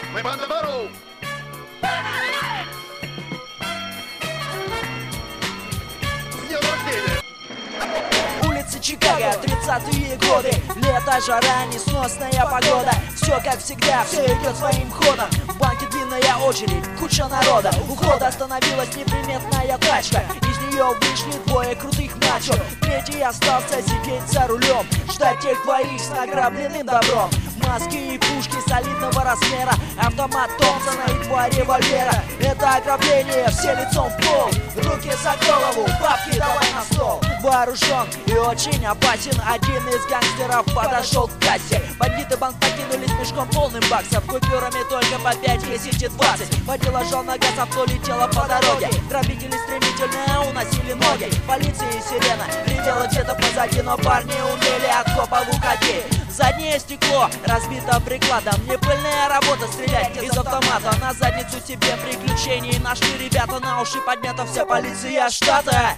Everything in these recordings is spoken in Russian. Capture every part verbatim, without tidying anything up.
Мы банда воров! С днем рождения! Улицы Чикаго, тридцатые годы. Лето, жара, несносная погода. Все как всегда, все идет своим ходом. В банке длинная очередь, куча народа. У входа остановилась неприметная тачка. Из нее вышли двое крутых мачо. Третий остался сидеть за рулем, ждать тех двоих с награбленным добром. Маски и пушки солидного размера, автомат Томпсона и два револьвера. Это ограбление, все лицом в пол, руки за голову, бабки давай на стол. Вооружен и очень опасен, один из гангстеров подошел к кассе. Бандиты банк покинули с мешком полным баксов, купюрами только по пять, десять и двадцать. Водила жал на газ, авто летело по дороге. Грабители стремительно уносили ноги. Полиция и сирена ревела где-то позади, но парни умели от копов уходить. Заднее стекло разбито прикладом, не пыльная работа стрелять из автомата. На задницу тебе приключений нашли ребята, на уши поднята вся полиция штата.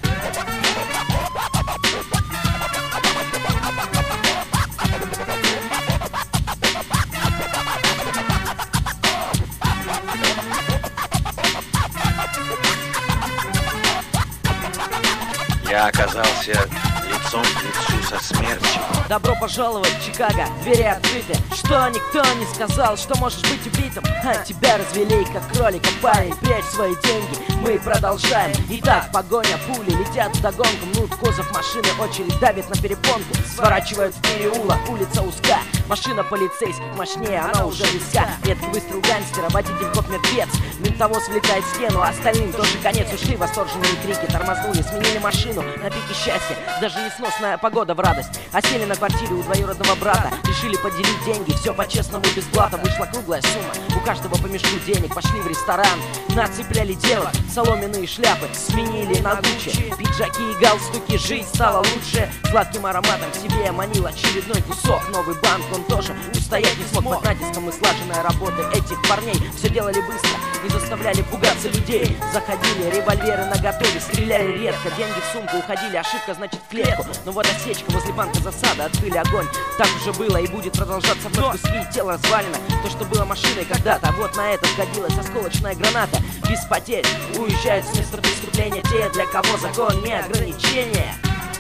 Я оказался лицом к лицу со смертью. Добро пожаловать в Чикаго, двери открыты. Что никто не сказал, что можешь быть убитым. А тебя развели, как кролика, парень. Прячь свои деньги, мы продолжаем. Итак, погоня, пули летят вдогонку. Мнут кузов машины, очередь давит на перепонку. Сворачивают в переулок, улица узка. Машина полицейских мощнее, она уже близка. Редкий выстрел гангстера, водитель коп мертвец. Ментовоз влетает в стену, остальным тоже конец. Ушли восторженные крики, тормознули, сменили машину на пике счастья. Даже несносная погода в радость. Осели на квартире у двоюродного брата. Решили поделить деньги, все по-честному без блата. Вышла круглая сумма, у каждого по мешку денег. Пошли в ресторан, нацепляли девок. Соломенные шляпы сменили на Гуччи. Пиджаки и галстуки, жизнь стала лучше. Сладким ароматом к себе манил очередной кусок. Новый банк, он тоже устоять не смог. Под натиском и слаженной работы этих парней все делали быстро, не заставляли пугаться людей. Заходили, револьверы наготове, стреляли редко. Деньги в сумку уходили, ошибка значит в клетку. Но вот осечка, возле банка засада, открыли огонь. Так уже было и будет продолжаться вновь. Куски тела развалено, то, что было машиной когда-то. Вот на это сгодилась осколочная граната. Без потерь уезжают с места преступления те, для кого закон не ограничение.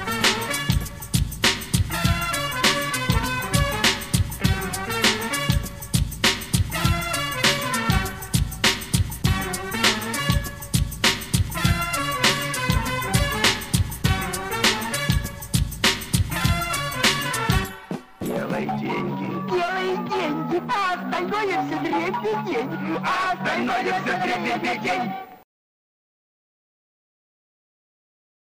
Делай деньги, Делай деньги, а остальное все дребедень, а остальное все дребедень.